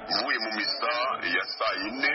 mvuye mu misa ya saa yine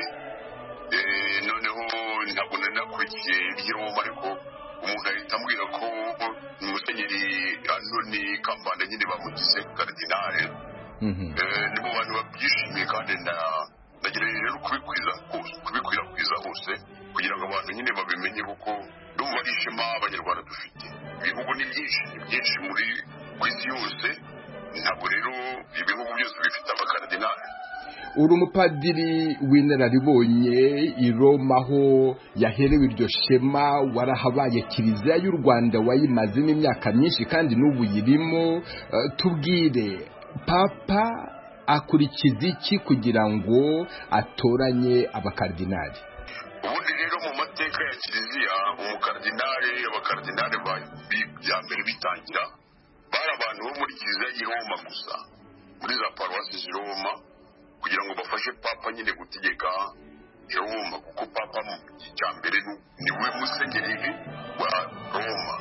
noneho ntabwo nari nakurikiye iby'Iroma ariko umuntu ahita ambwira ko Musenyeri Antoni Kambanda nyine bamugize karidinali ni mu bantu babyishimiye kandi ndagerageza rero kubikwirakwiza hose kugira ngo abantu nyine babimenye kuko n'ubu ari ishema abanyarwanda dufite ibihugu ni byinshi muri ku isi yose ntabwo rero ibihugu byose bifite abakaridinali. uri umupadiri w'inararibonye i Roma aho yaherewe iryo shema warahabaye kiliziya y'u Rwanda wayimazemo imyaka myinshi kandi n'ubu yirimo tubwire papa akurikiza iki kugira ngo atoranye abakaridinali? ubundi rero mu mateka ya kiliziya abakaridinali bya mbere bitangira bari abantu bo muri kiliziya y'i Roma gusa muri za paruwasi z'i Roma kugira ngo bafashe papa nyine gutegeka i Roma kuko papa mu cya mbere niwe musenyeri wa Roma.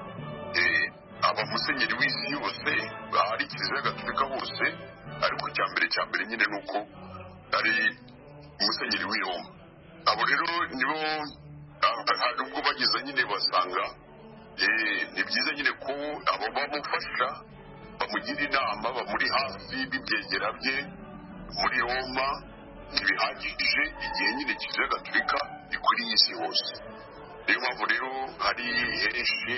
aba musenyeri w'isi yose ahari kiliziya gatolika hose ariko cya mbere nyine nuko ari musenyeri w'i Roma. abo rero nibo nubwo bageze nyine basanga ni byiza nyine ko abo bamufasha bamugira inama bamuri hafi b'ibyegera bye muri Roma ntibihagije igihe nyine kiliziya gatolika ikwiriye isi hose. niyo mpamvu rero hari henshi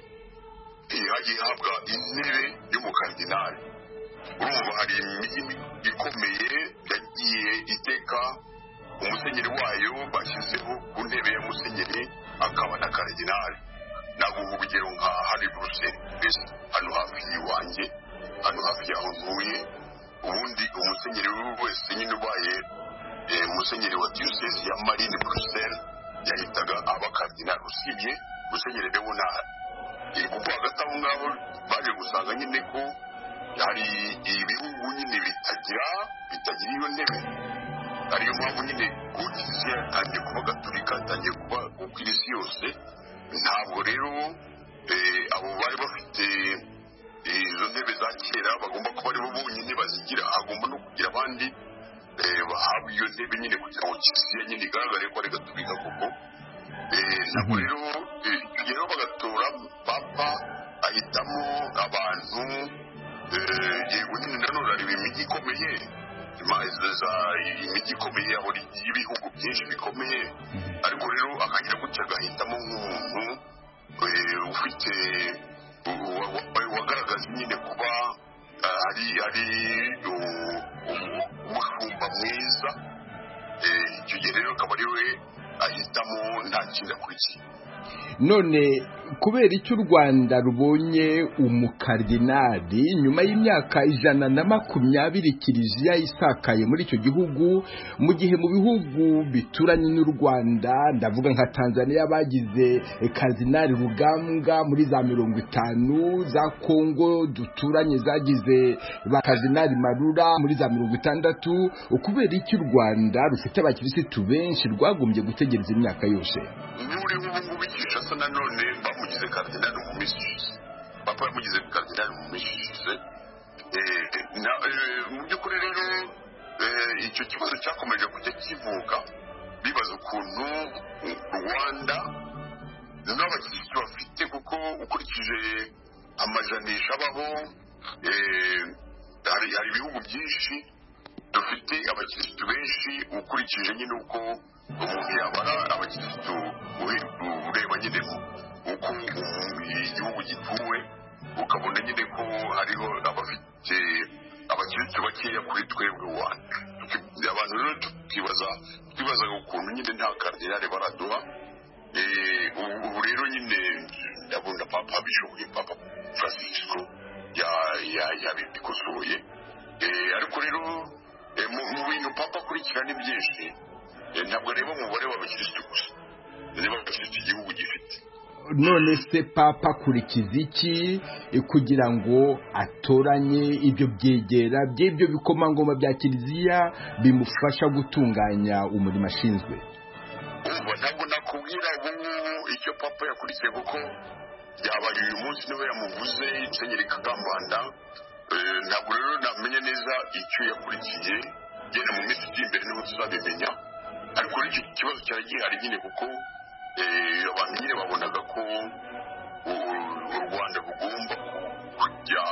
hagiye habwa intebe y'umukaridinali. urumva hari imijyi ikomeye yagiye iteka umusenyeri wayo bashyizeho ku ntebe ya musenyeri akaba na karidinali. naguha urugero nka hari Buruseli mbese hano hafi y'iwanjye hano hafi y'aho ntuye ubundi umusenyeri wese nyine ubaye musenyeri wa diyosezi ya Marine Buruseli yahitaga abakaridinali usibye musenyeri Leonard. kuko hagati aho ngaho baje gusanga nyine ko hari ibihugu nyine bitagira iyo ntebe. ariyo mpamvu nyine ku kiliziya yatangiye kuba gatolika yatangiye kuba ku isi yose. ntabwo rero abo bari bafite izo ntebe za kera bagomba kuba aribo bonyine bazigira hagomba no kugira abandi bahabwa iyo ntebe nyine kugira ngo kiliziya nyine igaragare ko ari gatolika koko. ntabwo rero icyo rero bagatora papa ahitamo abantu yego nyine nanone hari imijyi ikomeye imijyi ikomeye y'ibihugu byinshi bikomeye ariko rero akagira gutya agahitamo nk'umuntu ufite wagaragaza nyine kuba ari umushumba mwiza. icyo gihe rero akaba ari we ahitamo nta kindi akurikiye. none kubera icyo u Rwanda rubonye umukaridinali nyuma y'imyaka 120 kiliziya isakaye muri icyo gihugu mu gihe mu bihugu bituranye n'u Rwanda ndavuga nka Tanzania bagize karidinali Rugambwa muri za 50 za Kongo duturanye zagize ba karidinali Marura muri za 60 kubera icyo u Rwanda rufite abakirisitu benshi rwagombye gutegereza imyaka yose. muri ubu bigisha so nanone bamugize karidinali mu minsi ishize papa yamugize karidinali mu minsi ishize. mu by'ukuri rero icyo kibazo cyakomeje kujya kivuka bibaza ukuntu Rwanda n'abakirisitu bafite kuko ukurikije amajanisha abaho hari ibihugu byinshi dufite abakirisitu benshi ukurikije nyine uko umuntu yabara abakirisitu ureba nyine uko igihugu gituwe ukabona nyine ko hariho abafite abakirisitu bakeya kuri twebwe Rwanda. abantu rero twibaza ukuntu nyine nta karidinali baraduha. ubu rero nyine ndabona papa bishoboye papa Francisco yabikosoye ariko rero mu bintu papa akurikirana ni byinshi. ntabwo areba umubare w'abakirisitu gusa niba abakirisitu igihugu gifite. none se papa akurikiza iki kugira ngo atoranye ibyo byegera by'ibyo bikomangoma bya kiliziya bimufasha gutunganya umurimo ashinzwe? ntabwo nakubwira ubu icyo papa yakurikiye kuko yabaye uyu munsi niwe yamuvuze Musenyeri Kambanda. ntabwo rero namenya neza icyo yakurikiye genda mu minsi iri imbere niho tuzabimenya ariko iki kibazo cyari gihari nyine kuko abantu nyine babonaga ko u Rwanda rugomba kujya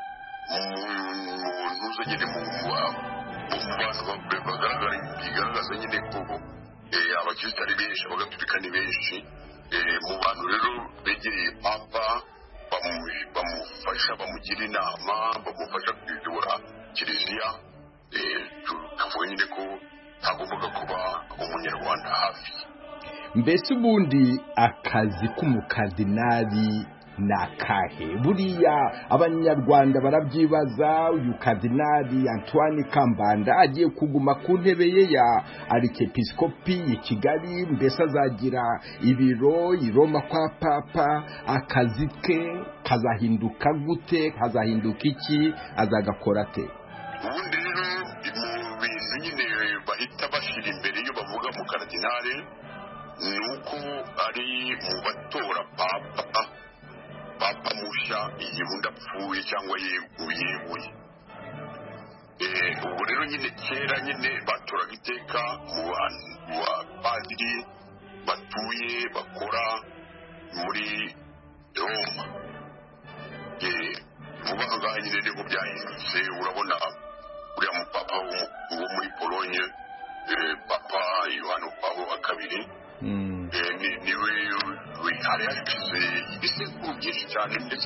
mu ntuzo nyine mu bantu bigaragaza nyine ko abakirisitu ari benshi abagatulika ni benshi mu bantu rero begereye papa bamufasha bamugira inama bamufasha kuyobora kiliziya tukavuga nyine ko hagombaga kuba umunyarwanda hafi. Mbese ubundi akazi k'umukardinali ni akahe? Buriya abanyarwanda barabyibaza, uyu kardinali Antoine Kambanda agiye kuguma ku ntebe ye ya arikepiskopi i Kigali, mbese azagira ibiro i Roma kwa papa, akazi ke kazahinduka gute, kazahinduka iki, azagakora ate? Ubundi rero mu bintu nyine bahita bashyira imbere iyo bavuga mu kardinali ni uko ari mu batora papa mushya igihe undi apfuye cyangwa yeguye. Ubu rero nyine kera nyine batoraga iteka mu bapadiri batuye bakora muri Roma. Vuba aha ngaha nyine nibwo byahindutse, urabona uriya mupapa wo muri Polonye, papa Yohani Pawulo wa kabiri, niwe hari hashize ibisekuru byinshi cyane ndetse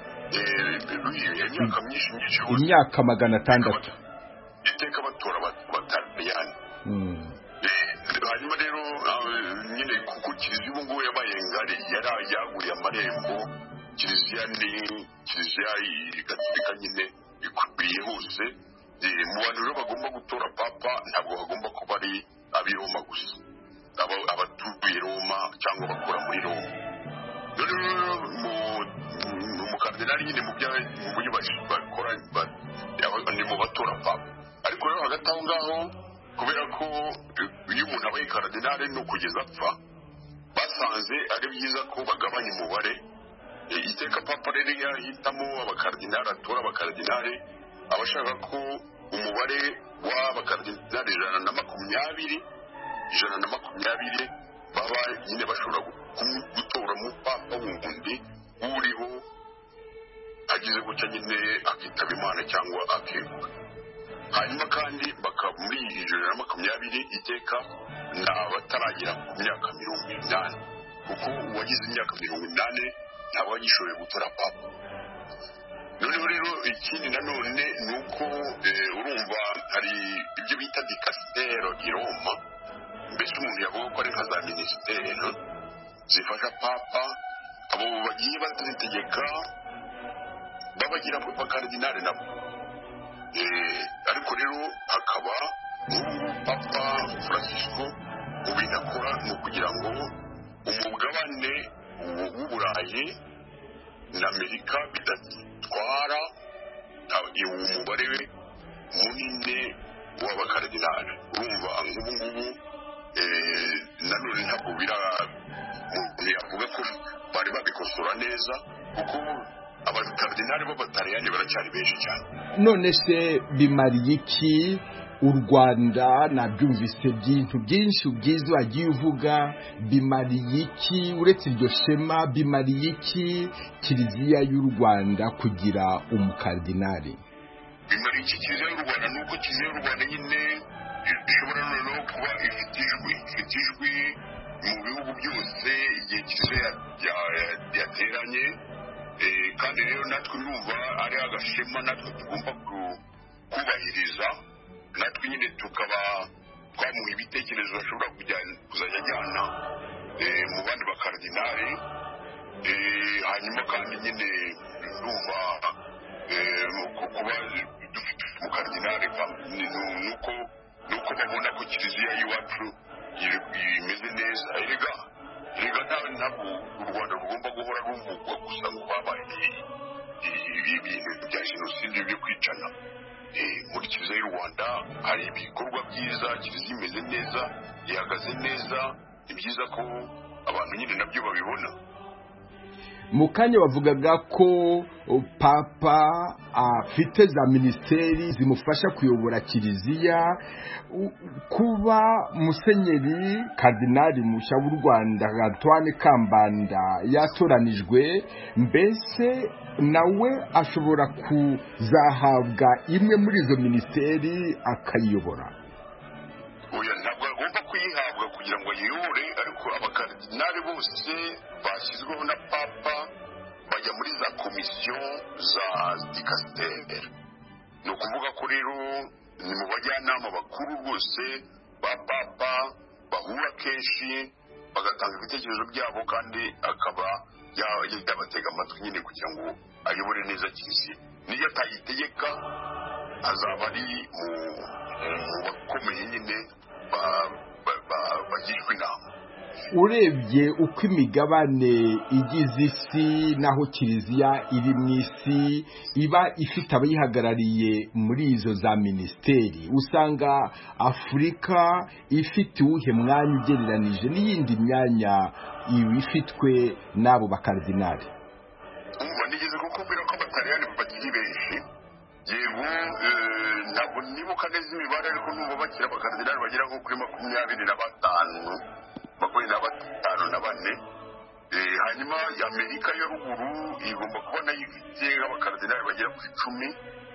imyaka myinshi imyaka 600 iteka batora abataliyani. Hanyuma rero nyine kuko kiliziya ubu ngubu yabaye ngari, yaguye amarembo, kiliziya ni kiliziya gatolika nyine ikwiye hose. Mu bantu rero bagomba gutora papa ntabwo bagomba kuba ari ab'i Roma gusa, abatuye Roma cyangwa bakora muri Roma. Rero mu kardinali nyine mu buryo bakora ni mu batora papa. Ariko rero hagati aho ngaho kubera ko iyo umuntu abaye kardinali no kugeza apfa, basanze ari byiza ko bagabanya umubare. Iteka papa rero yahitamo abakardinali, atora abakardinali abashaka ko umubare w'abakardinali 120 baba nyine bashobora gutora mu papa wundi uriho agize gutya nyine akitaba Imana cyangwa akegura. Hanyuma kandi muri 120 iteka ni abataragira ku myaka 80, kuko uwagize imyaka 80 ntabwo agishoboye gutora papa. Noneho rero ikindi nanone ni uko urumva hari ibyo bita dikasitero i Roma, mbese umuntu yavuga ko ari nka za minisiteri zifasha papa, abo bagiye bazitegeka babagira abakardinali nabo. Ariko rero hakaba papa Francisco mu bintu akora ni ukugira ngo umugabane w'Uburayi na Amerika bidatwara umubare munini w'abakardinali. Urumva nk'ubu ngubu nanone ntabwo yavuga ko bari babikosora neza, kuko abakardinali b'abataliyani baracyari benshi cyane. None se bimariye iki u Rwanda? Nabyumvise byinshi ubyiza wagiye uvuga, bimariye iki uretse iryo shema? Bimariye iki kiliziya y'u Rwanda kugira umukardinali? Bimariye iki kiliziya y'u Rwanda nuko kiliziya y'u Rwanda nyine ishobora noneho kuba ifite ijwi mu bihugu byose igihe kiliziya yateranye. Kandi rero natwe numva ari agashema natwe tugomba kubahiriza, natwe nyine tukaba twamuha ibitekerezo bashobora kuzajya ajyana mu bandi bakardinali. Hanyuma kandi nyine numva kuba dufite umukardinali nuko babona ko kiliziya y'iwacu imeze neza. Erega ntabwo u Rwanda rugomba guhora ruvugwa gusa ngo babaye ibintu bya jenoside byo kwicana. Muri kiliziya y'u Rwanda hari ibikorwa byiza, kiliziya imeze neza, ihagaze neza. Ni byiza ko abantu nyine nabyo babibona. mu kanya bavugaga ko papa afite za minisiteri zimufasha kuyobora kiliziya. Kuba musenyeri kardinali mushya w'u Rwanda Antoine Kambanda yatoranijwe, mbese nawe ashobora kuzahabwa imwe muri izo minisiteri akayiyobora? oya, ntabwo agomba kuyihabwa kugira ngo ayiyobore, ariko abakardinali bose bashyizweho na papa bajya muri za komisiyo za dikasiteri. ni ukuvuga ko rero ni mu bajyanama bakuru rwose ba papa bahura kenshi bagatanga ibitekerezo byabo, kandi akaba yabatega amatwi nyine kugira ngo ayobore neza kiliziya. niyo atayitegeka azaba ari mu bakomeye nyine bagishwa inama. Urebye uko imigabane igize isi naho kiliziya iri mu isi iba ifite abayihagarariye muri izo za minisiteri, usanga Afurika ifite uwuhe mwanya ugereranije n'iyindi myanya ifitwe n'abo bakardinali? nigeze kukubwira ko abataliyani bakiri benshi, yego ntabwo nibuka neza imibare, ariko numva bakira abakardinali bagera nko kuri 24. Hanyuma Amerika ya ruguru igomba kuba nayo ifite abakardinali bagera kuri 10.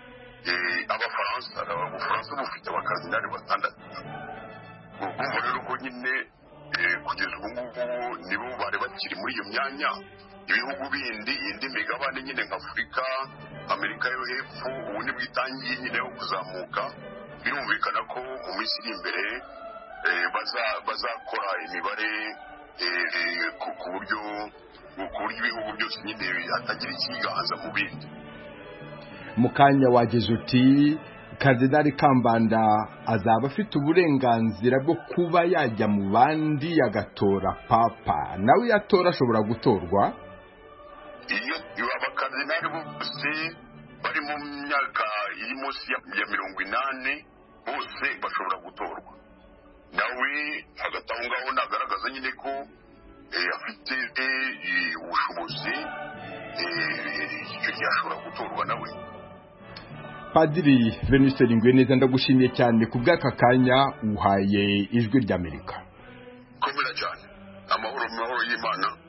Ubufaransa bufite abakardinali 6. urumva rero ko nyine kugeza ubu ngubu nibo bari bakiri muri iyo myanya. ibihugu bindi, indi migabane nyine nka Afurika, Amerika yo hepfo, ubu nibwo itangiye nyine yo kuzamuka. birumvikana ko mu minsi iri imbere bazakora imibare ku buryo ibihugu byose nyine hatagira ikiganza mu bindi. Mu kanya wageze uti Kardinali Kambanda azaba afite uburenganzira bwo kuba yajya mu bandi agatora papa, nawe yatora ashobora gutorwa. iyo abakardinali bose bari mu myaka iri munsi ya 80 bose bashobora gutorwa. nawe hagati aho ngaho nagaragaza nyine ko afite ubushobozi, icyo gihe ashobora gutorwa nawe. Padiri Venuste Ngweneza, ndagushimiye cyane ku bw'aka kanya uhaye Ijwi ry'Amerika. Komera cyane. Amahoro y'Imana.